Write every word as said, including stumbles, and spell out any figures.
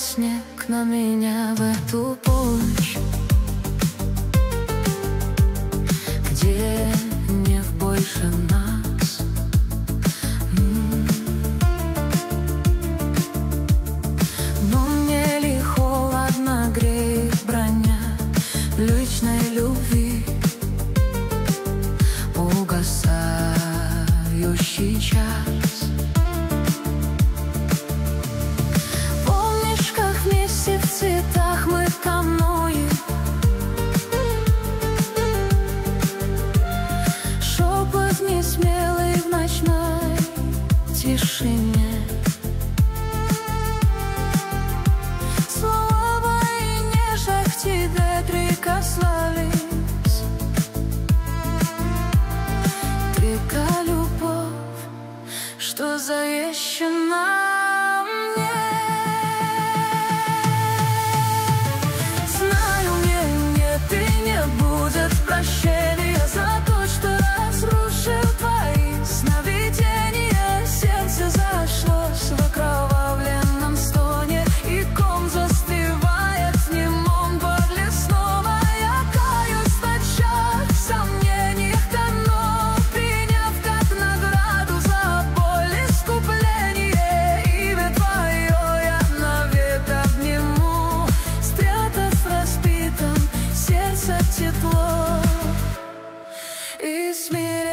снег на меня в эту полночь, где нет больше нас. М-м. Но мне ли холодно греет броня личной любви, угасающий час. Помнишь, как вместе в цветах мы кануем, шепот несмелый в ночной тишине. Слова и нежно к тебе прикасались. Крика любовь, что завещана мне. Знаю, мне нет и не будет прощения за то, что разрушил твои сновидения. Сердце зашлось в окровавленном стоне, и ком застывает в немом подле снова. Я каюсь в ночах, в сомнениях давно, приняв как награду за боль искупление. Имя твое я навек обниму, спрятав в разбитом сердце тепло и смирение.